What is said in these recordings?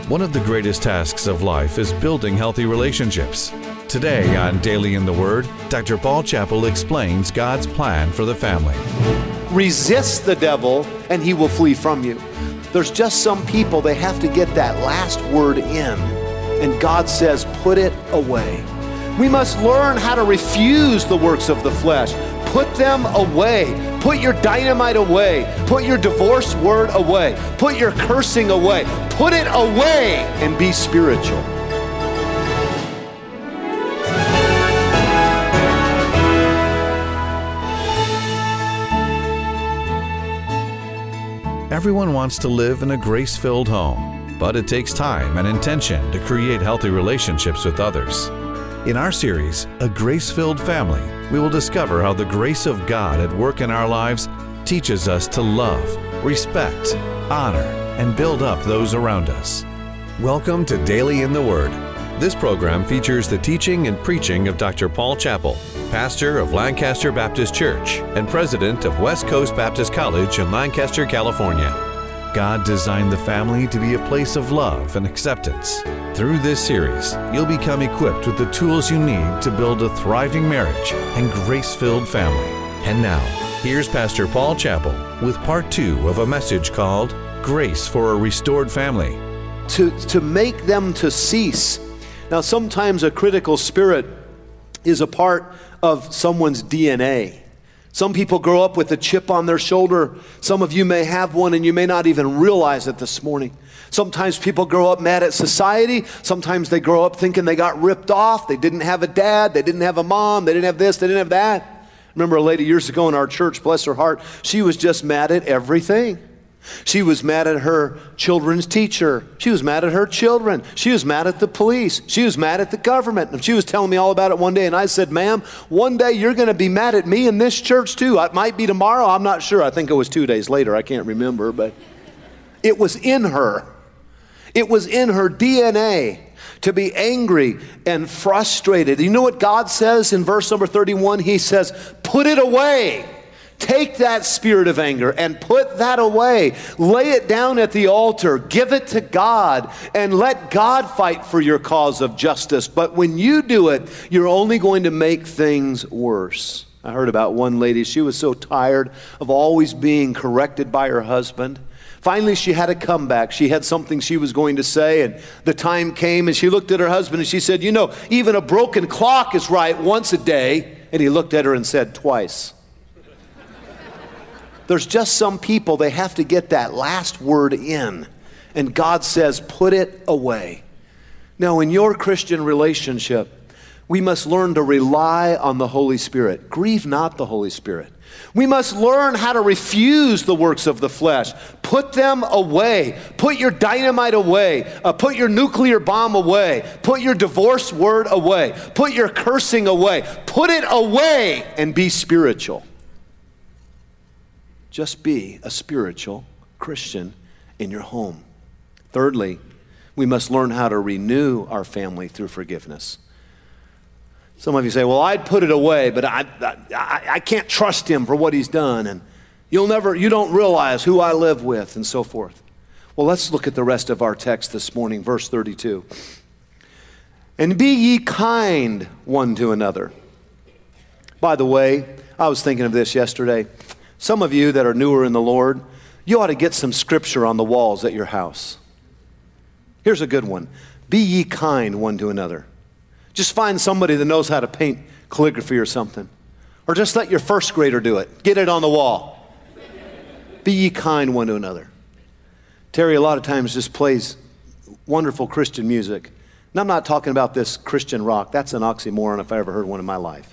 One of the greatest tasks of life is building healthy relationships. Today on Daily in the Word, Dr. Paul Chappell explains God's plan for the family. Resist the devil and he will flee from you. There's just some people, they have to get that last word in. And God says, put it away. We must learn how to refuse the works of the flesh. Put them away. Put your dynamite away. Put your divorce word away. Put your cursing away. Put it away and be spiritual. Everyone wants to live in a grace-filled home, but it takes time and intention to create healthy relationships with others. In our series, A Grace-Filled Family, we will discover how the grace of God at work in our lives teaches us to love, respect, honor, and build up those around us. Welcome to Daily in the Word. This program features the teaching and preaching of Dr. Paul Chappell, pastor of Lancaster Baptist Church and president of West Coast Baptist College in Lancaster, California. God designed the family to be a place of love and acceptance. Through this series, you'll become equipped with the tools you need to build a thriving marriage and grace-filled family. And now, here's Pastor Paul Chappell with part 2 of a message called Grace for a Restored Family. To make them to cease. Now, sometimes a critical spirit is a part of someone's DNA. Some people grow up with a chip on their shoulder. Some of you may have one and you may not even realize it this morning. Sometimes people grow up mad at society. Sometimes they grow up thinking they got ripped off. They didn't have a dad. They didn't have a mom. They didn't have this. They didn't have that. I remember a lady years ago in our church, bless her heart, she was just mad at everything. She was mad at her children's teacher. She was mad at her children. She was mad at the police. She was mad at the government. And she was telling me all about it one day. And I said, ma'am, one day you're going to be mad at me in this church too. It might be tomorrow. I'm not sure. I think it was 2 days later. I can't remember. But it was in her. It was in her DNA to be angry and frustrated. You know what God says in verse number 31? He says, put it away. Take that spirit of anger and put that away. Lay it down at the altar. Give it to God and let God fight for your cause of justice. But when you do it, you're only going to make things worse. I heard about one lady. She was so tired of always being corrected by her husband. Finally, she had a comeback. She had something she was going to say, and the time came, and she looked at her husband, and she said, you know, even a broken clock is right once a day. And he looked at her and said, twice. There's just some people, they have to get that last word in. And God says, put it away. Now, in your Christian relationship, we must learn to rely on the Holy Spirit. Grieve not the Holy Spirit. We must learn how to refuse the works of the flesh. Put them away. Put your dynamite away. Put your nuclear bomb away. Put your divorce word away. Put your cursing away. Put it away and be spiritual. Just be a spiritual Christian in your home. Thirdly, we must learn how to renew our family through forgiveness. Some of you say, well, I'd put it away, but I can't trust him for what he's done, and you don't realize who I live with, and so forth. Well, let's look at the rest of our text this morning, verse 32. And be ye kind one to another. By the way, I was thinking of this yesterday. Some of you that are newer in the Lord, you ought to get some scripture on the walls at your house. Here's a good one. Be ye kind one to another. Just find somebody that knows how to paint calligraphy or something. Or just let your first grader do it. Get it on the wall. Be ye kind one to another. Terry a lot of times just plays wonderful Christian music. And I'm not talking about this Christian rock. That's an oxymoron if I ever heard one in my life.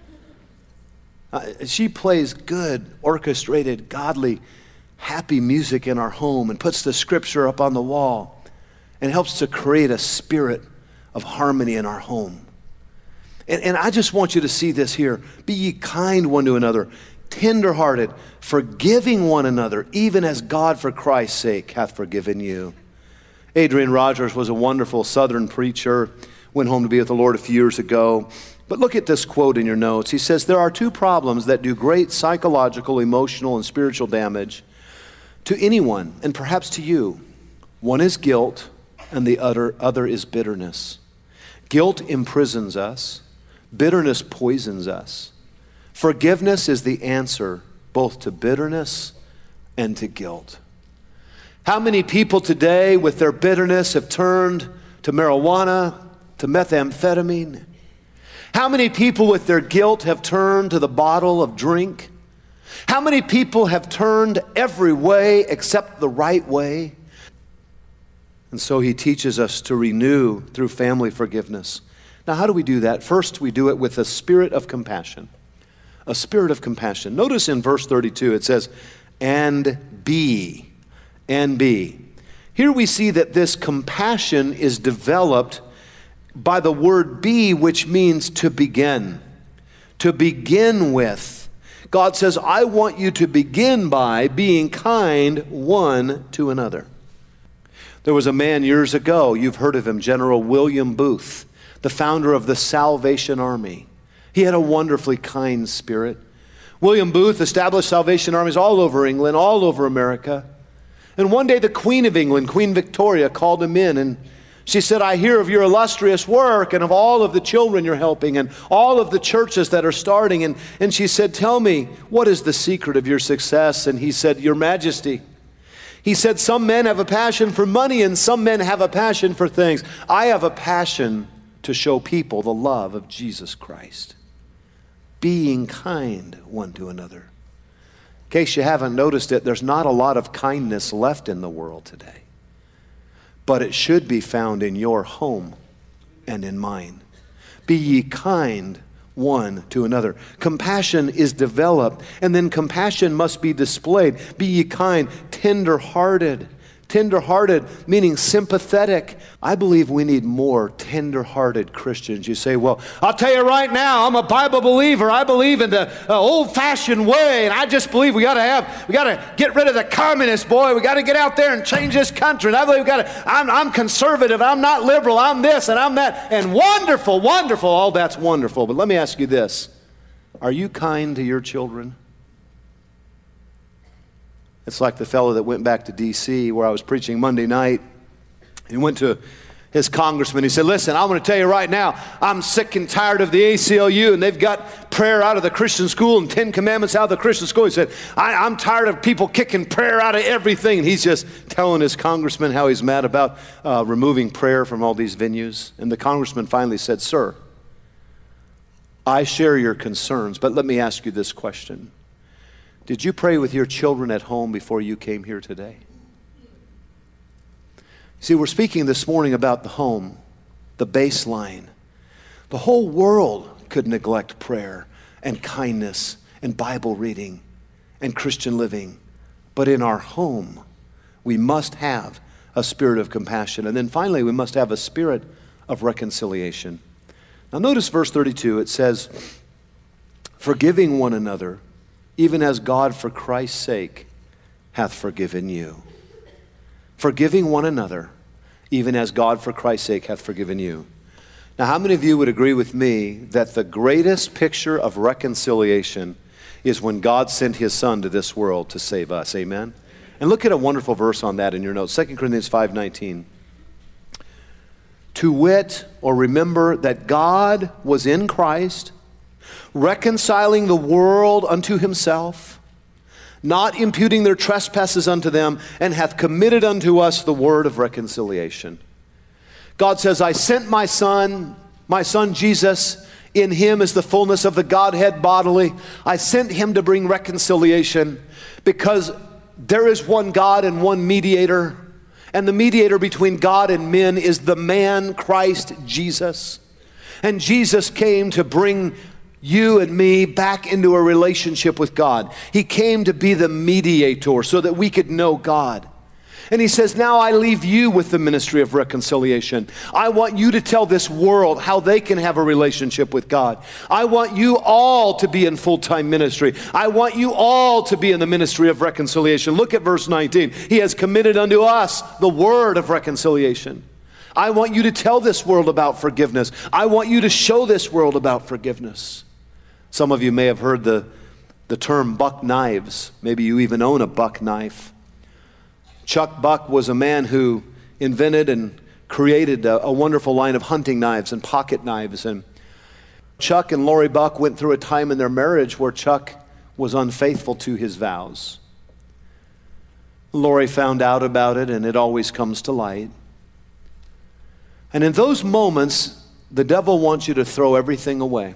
She plays good, orchestrated, godly, happy music in our home and puts the scripture up on the wall and helps to create a spirit of harmony in our home. And I just want you to see this here. Be ye kind one to another, tenderhearted, forgiving one another, even as God for Christ's sake hath forgiven you. Adrian Rogers was a wonderful Southern preacher, went home to be with the Lord a few years ago. But look at this quote in your notes. He says, there are two problems that do great psychological, emotional, and spiritual damage to anyone, and perhaps to you. One is guilt, and the other is bitterness. Guilt imprisons us. Bitterness poisons us. Forgiveness is the answer both to bitterness and to guilt. How many people today with their bitterness have turned to marijuana, to methamphetamine? How many people with their guilt have turned to the bottle of drink? How many people have turned every way except the right way? And so he teaches us to renew through family forgiveness. Now, how do we do that? First, we do it with a spirit of compassion. A spirit of compassion. Notice in verse 32, it says, and be. Here we see that this compassion is developed by the word be, which means to begin. To begin with. God says, I want you to begin by being kind one to another. There was a man years ago, you've heard of him, General William Booth, the founder of the Salvation Army. He had a wonderfully kind spirit. William Booth established Salvation Armies all over England, all over America. And one day the Queen of England, Queen Victoria, called him in and she said, I hear of your illustrious work and of all of the children you're helping and all of the churches that are starting. And she said, tell me, what is the secret of your success? And he said, Your Majesty. He said, some men have a passion for money and some men have a passion for things. I have a passion to show people the love of Jesus Christ. Being kind one to another. In case you haven't noticed it, there's not a lot of kindness left in the world today. But it should be found in your home and in mine. Be ye kind one to another. Compassion is developed, and then compassion must be displayed. Be ye kind, tender-hearted. Tender-hearted, meaning sympathetic. I believe we need more tender-hearted Christians. You say, well, I'll tell you right now, I'm a Bible believer. I believe in the old-fashioned way, and I just believe we got to get rid of the communist, boy. We got to get out there and change this country. And I believe I'm conservative. I'm not liberal. I'm this and I'm that. And wonderful, wonderful. All that's wonderful. But let me ask you this. Are you kind to your children? It's like the fellow that went back to D.C. where I was preaching Monday night. He went to his congressman. He said, listen, I'm going to tell you right now, I'm sick and tired of the ACLU, and they've got prayer out of the Christian school and 10 Commandments out of the Christian school. He said, I'm tired of people kicking prayer out of everything. And he's just telling his congressman how he's mad about removing prayer from all these venues. And the congressman finally said, sir, I share your concerns, but let me ask you this question. Did you pray with your children at home before you came here today? See, we're speaking this morning about the home, the baseline. The whole world could neglect prayer and kindness and Bible reading and Christian living. But in our home, we must have a spirit of compassion. And then finally, we must have a spirit of reconciliation. Now notice verse 32, it says, forgiving one another, even as God for Christ's sake hath forgiven you. Forgiving one another, even as God for Christ's sake hath forgiven you. Now, how many of you would agree with me that the greatest picture of reconciliation is when God sent his Son to this world to save us? Amen? And look at a wonderful verse on that in your notes, 2 Corinthians 5:19. To wit, or remember, that God was in Christ, reconciling the world unto himself, not imputing their trespasses unto them, and hath committed unto us the word of reconciliation. God says, I sent my son Jesus. In him is the fullness of the Godhead bodily. I sent him to bring reconciliation because there is one God and one mediator. And the mediator between God and men is the man Christ Jesus. And Jesus came to bring you and me back into a relationship with God. He came to be the mediator so that we could know God. And he says, now I leave you with the ministry of reconciliation. I want you to tell this world how they can have a relationship with God. I want you all to be in full-time ministry. I want you all to be in the ministry of reconciliation. Look at verse 19. He has committed unto us the word of reconciliation. I want you to tell this world about forgiveness. I want you to show this world about forgiveness. Some of you may have heard the term buck knives. Maybe you even own a buck knife. Chuck Buck was a man who invented and created a wonderful line of hunting knives and pocket knives. And Chuck and Lori Buck went through a time in their marriage where Chuck was unfaithful to his vows. Lori found out about it, and it always comes to light. And in those moments, the devil wants you to throw everything away.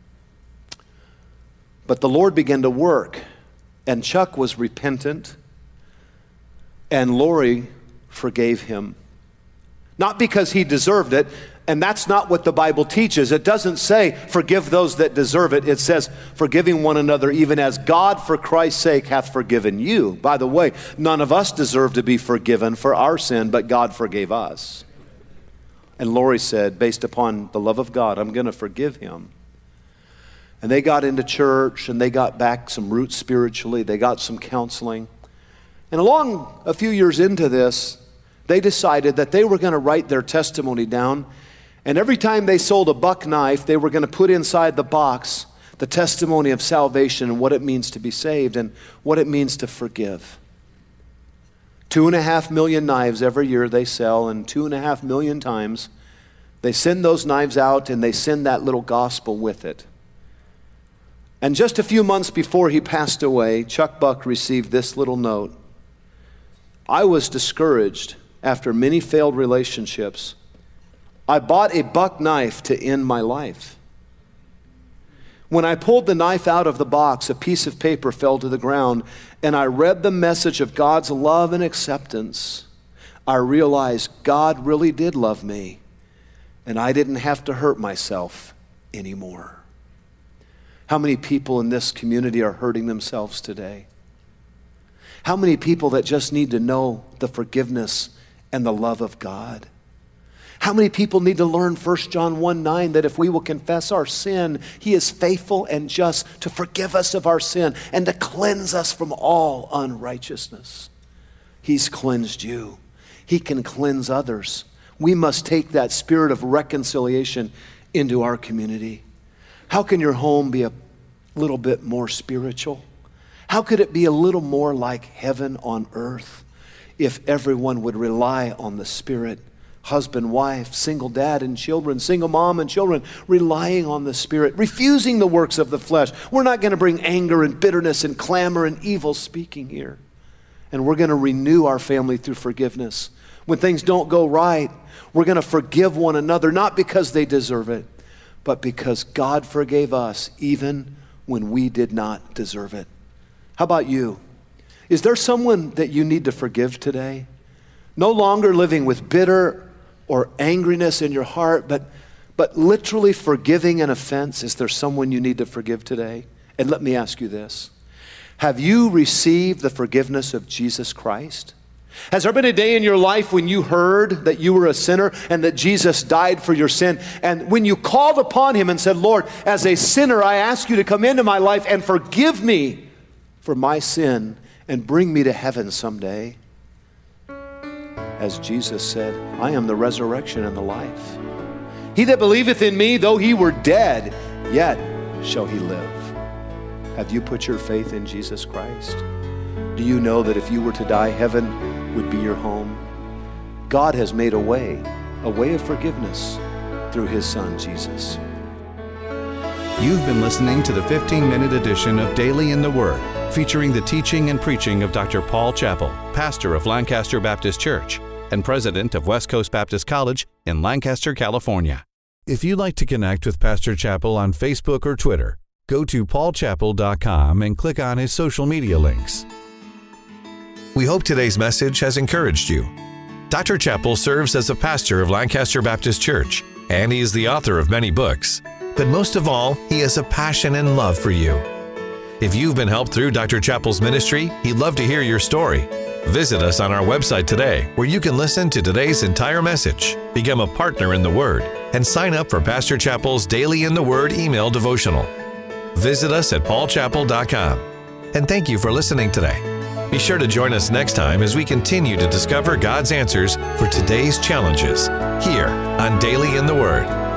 But the Lord began to work, and Chuck was repentant, and Lori forgave him. Not because he deserved it, and that's not what the Bible teaches. It doesn't say, forgive those that deserve it. It says, forgiving one another, even as God for Christ's sake hath forgiven you. By the way, none of us deserve to be forgiven for our sin, but God forgave us. And Lori said, based upon the love of God, I'm going to forgive him. And they got into church, and they got back some roots spiritually. They got some counseling. And along a few years into this, they decided that they were going to write their testimony down. And every time they sold a buck knife, they were going to put inside the box the testimony of salvation and what it means to be saved and what it means to forgive. 2.5 million knives every year they sell, and 2.5 million times they send those knives out, and they send that little gospel with it. And just a few months before he passed away, Chuck Buck received this little note. I was discouraged after many failed relationships. I bought a buck knife to end my life. When I pulled the knife out of the box, a piece of paper fell to the ground, and I read the message of God's love and acceptance. I realized God really did love me, and I didn't have to hurt myself anymore. How many people in this community are hurting themselves today? How many people that just need to know the forgiveness and the love of God? How many people need to learn 1 John 1:9 that if we will confess our sin, he is faithful and just to forgive us of our sin and to cleanse us from all unrighteousness. He's cleansed you. He can cleanse others. We must take that spirit of reconciliation into our community. How can your home be a little bit more spiritual? How could it be a little more like heaven on earth if everyone would rely on the Spirit? Husband, wife, single dad and children, single mom and children, relying on the Spirit, refusing the works of the flesh. We're not going to bring anger and bitterness and clamor and evil speaking here. And we're going to renew our family through forgiveness. When things don't go right, we're going to forgive one another, not because they deserve it, but because God forgave us even when we did not deserve it. How about you? Is there someone that you need to forgive today? No longer living with bitter or angriness in your heart, but literally forgiving an offense. Is there someone you need to forgive today? And let me ask you this. Have you received the forgiveness of Jesus Christ? Has there been a day in your life when you heard that you were a sinner and that Jesus died for your sin? And when you called upon him and said, Lord, as a sinner, I ask you to come into my life and forgive me for my sin and bring me to heaven someday. As Jesus said, I am the resurrection and the life. He that believeth in me, though he were dead, yet shall he live. Have you put your faith in Jesus Christ? Do you know that if you were to die, heaven would be your home? God has made a way of forgiveness through his Son, Jesus. You've been listening to the 15-minute edition of Daily in the Word, featuring the teaching and preaching of Dr. Paul Chappell, pastor of Lancaster Baptist Church and president of West Coast Baptist College in Lancaster, California. If you'd like to connect with Pastor Chappell on Facebook or Twitter, go to paulchappell.com and click on his social media links. We hope today's message has encouraged you. Dr. Chappell serves as a pastor of Lancaster Baptist Church, and he is the author of many books. But most of all, he has a passion and love for you. If you've been helped through Dr. Chappell's ministry, he'd love to hear your story. Visit us on our website today, where you can listen to today's entire message, become a partner in the Word, and sign up for Pastor Chappell's Daily in the Word email devotional. Visit us at paulchappell.com. And thank you for listening today. Be sure to join us next time as we continue to discover God's answers for today's challenges here on Daily in the Word.